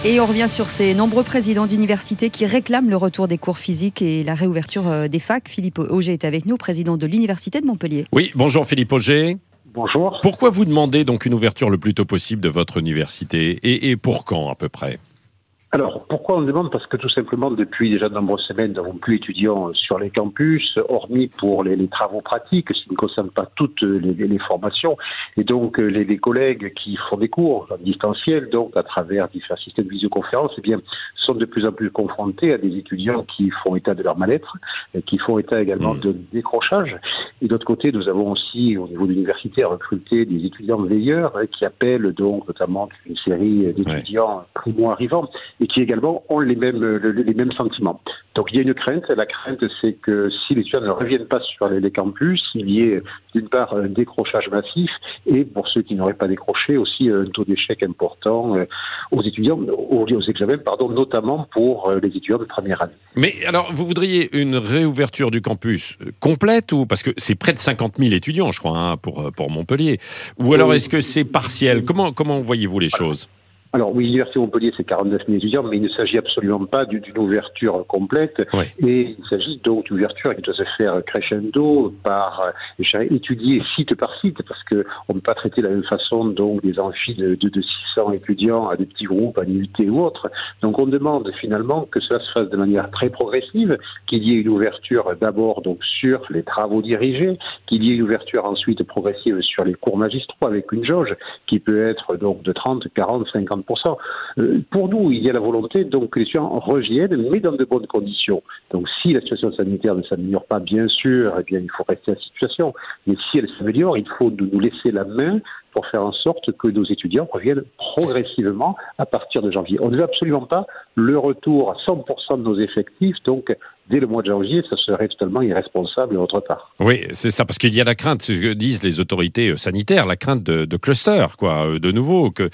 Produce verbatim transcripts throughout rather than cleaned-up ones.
Et on revient sur ces nombreux présidents d'universités qui réclament le retour des cours physiques et la réouverture des facs. Philippe Auger est avec nous, président de l'Université de Montpellier. Oui, bonjour Philippe Auger. Bonjour. Pourquoi vous demandez donc une ouverture le plus tôt possible de votre université et, et pour quand à peu près ? Alors, pourquoi on demande ? Parce que tout simplement, depuis déjà de nombreuses semaines, nous n'avons plus étudiants sur les campus, hormis pour les, les travaux pratiques, ce qui ne concerne pas toutes les, les formations. Et donc, les, les collègues qui font des cours en distanciel, donc à travers différents systèmes de visioconférence, eh bien, sont de plus en plus confrontés à des étudiants qui font état de leur mal-être, et qui font état également mmh. de décrochage. Et d'autre côté, nous avons aussi, au niveau de l'université, recruté des étudiants veilleurs hein, qui appellent donc notamment une série d'étudiants ouais. primo-arrivants, et qui également ont les mêmes, les mêmes sentiments. Donc il y a une crainte. La crainte, c'est que si les étudiants ne reviennent pas sur les, les campus, il y ait d'une part un décrochage massif et pour ceux qui n'auraient pas décroché aussi un taux d'échec important aux étudiants, aux, aux examens, pardon, notamment pour les étudiants de première année. Mais alors, vous voudriez une réouverture du campus complète ou parce que c'est près de cinquante mille étudiants, je crois, hein, pour, pour Montpellier. Ou alors est-ce que c'est partiel ? Comment, comment voyez-vous les choses ? Alors oui, l'Université de Montpellier, c'est quarante-neuf mille étudiants, mais il ne s'agit absolument pas d'une ouverture complète. Oui. Et il s'agit donc d'une ouverture qui doit se faire crescendo, par étudier site par site, parce qu'on ne peut pas traiter de la même façon donc des amphis de, de, de six cents étudiants à des petits groupes, à l'U T ou autres. Donc on demande finalement que cela se fasse de manière très progressive, qu'il y ait une ouverture d'abord donc sur les travaux dirigés, qu'il y ait une ouverture ensuite progressive sur les cours magistraux avec une jauge qui peut être donc de trente, quarante, cinquante pour cent. Pour nous, il y a la volonté donc, que les étudiants reviennent, mais dans de bonnes conditions. Donc si la situation sanitaire ne s'améliore pas, bien sûr, eh bien, il faut rester à la situation. Mais si elle s'améliore, il faut nous laisser la main pour faire en sorte que nos étudiants reviennent progressivement à partir de janvier. On ne veut absolument pas le retour à cent pour cent de nos effectifs, donc dès le mois de janvier, ça serait totalement irresponsable de notre part. Oui, c'est ça, parce qu'il y a la crainte, ce que disent les autorités sanitaires, la crainte de, de cluster, quoi, de nouveau. Que,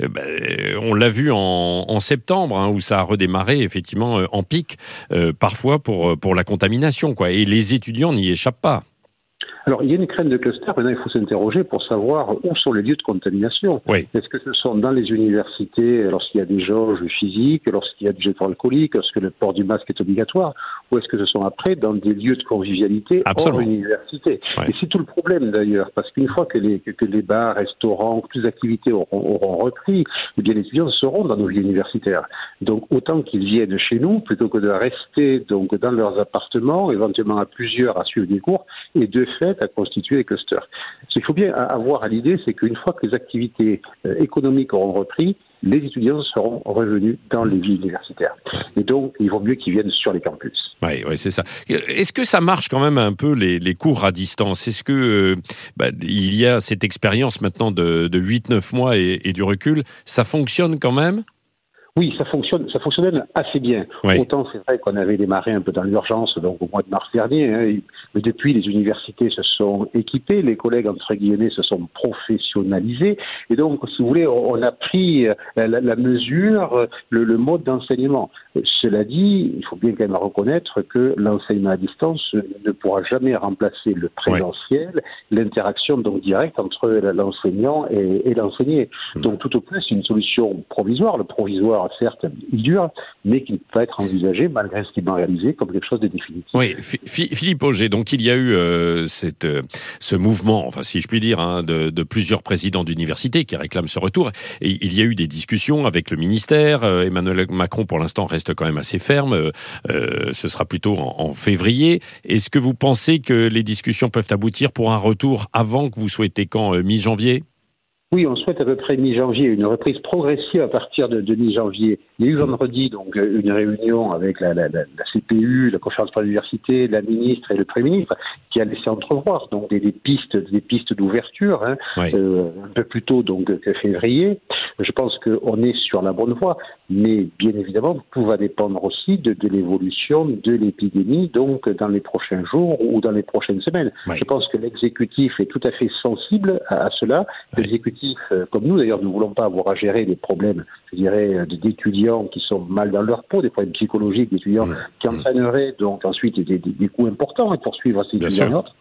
ben, on l'a vu en, en septembre, hein, où ça a redémarré effectivement en pic, euh, parfois pour, pour la contamination, quoi, et les étudiants n'y échappent pas. Alors, il y a une crainte de cluster. Maintenant, il faut s'interroger pour savoir où sont les lieux de contamination. Oui. Est-ce que ce sont dans les universités, lorsqu'il y a des jauges physiques, lorsqu'il y a du jet alcoolique, lorsque le port du masque est obligatoire, ou est-ce que ce sont après dans des lieux de convivialité Absolument. Hors université ouais. Et c'est tout le problème, d'ailleurs, parce qu'une fois que les, que, que les bars, restaurants, toutes les activités auront, auront repris, eh bien, les étudiants seront dans nos villes universitaires. Donc, autant qu'ils viennent chez nous, plutôt que de rester donc, dans leurs appartements, éventuellement à plusieurs à suivre des cours, et de fait, à constituer des clusters. Ce qu'il faut bien avoir à l'idée, c'est qu'une fois que les activités euh, économiques auront repris, les étudiants seront revenus dans les villes universitaires. Et donc, il vaut mieux qu'ils viennent sur les campus. Oui, ouais, c'est ça. Est-ce que ça marche quand même un peu les, les cours à distance ? Est-ce que euh, bah, il y a cette expérience maintenant de, de huit neuf mois et, et du recul, ça fonctionne quand même ? Oui, ça fonctionne, ça fonctionnait assez bien. Oui. Autant c'est vrai qu'on avait démarré un peu dans l'urgence, donc au mois de mars dernier, hein, mais depuis les universités se sont équipées, les collègues entre guillemets se sont professionnalisés, et donc si vous voulez, on a pris la, la mesure, le, le mode d'enseignement. Cela dit, il faut bien quand même reconnaître que l'enseignement à distance ne pourra jamais remplacer le présentiel, oui. l'interaction donc directe entre l'enseignant et, et l'enseigné. Mmh. Donc tout au plus, c'est une solution provisoire. Le provisoire, certes, il dure, mais qui peut être envisagé, malgré ce qui m'a réalisé, comme quelque chose de définitif. Oui, F- Philippe Auger, donc il y a eu euh, cette, euh, ce mouvement, enfin si je puis dire, hein, de, de plusieurs présidents d'universités qui réclament ce retour. Et il y a eu des discussions avec le ministère. Euh, Emmanuel Macron, pour l'instant, reste quand même assez ferme. Euh, ce sera plutôt en, en février. Est-ce que vous pensez que les discussions peuvent aboutir pour un retour avant que vous souhaitez quand, euh, mi-janvier ? Oui, on souhaite à peu près mi-janvier, une reprise progressive à partir de, de mi-janvier. Il y a eu vendredi donc une réunion avec la, la, la, la C P U, la conférence pour l'université, la ministre et le Premier ministre, qui a laissé entrevoir donc des, des pistes, des pistes d'ouverture, hein, oui. euh, un peu plus tôt donc que février. Je pense qu'on est sur la bonne voie, mais bien évidemment, tout va dépendre aussi de, de l'évolution de l'épidémie, donc dans les prochains jours ou dans les prochaines semaines. Oui. Je pense que l'exécutif est tout à fait sensible à, à cela. Oui. L'exécutif, comme nous d'ailleurs, nous ne voulons pas avoir à gérer des problèmes, je dirais, d'étudiants qui sont mal dans leur peau, des problèmes psychologiques d'étudiants mmh. qui entraîneraient donc ensuite des, des, des coûts importants pour suivre ces étudiants.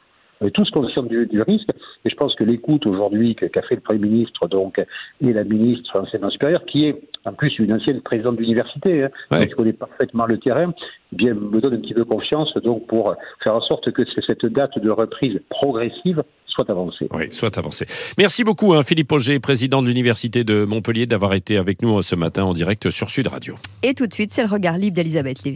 On est tous conscients du, du risque, et je pense que l'écoute aujourd'hui qu'a fait le Premier ministre donc, et la ministre de l'enseignement supérieur, qui est en plus une ancienne présidente d'université, hein, ouais. donc qui connaît parfaitement le terrain, eh bien, me donne un petit peu confiance donc, pour faire en sorte que cette date de reprise progressive soit avancée. Oui, soit avancée. Merci beaucoup, hein, Philippe Auger, président de l'Université de Montpellier, d'avoir été avec nous ce matin en direct sur Sud Radio. Et tout de suite, c'est le regard libre d'Elisabeth Lévy.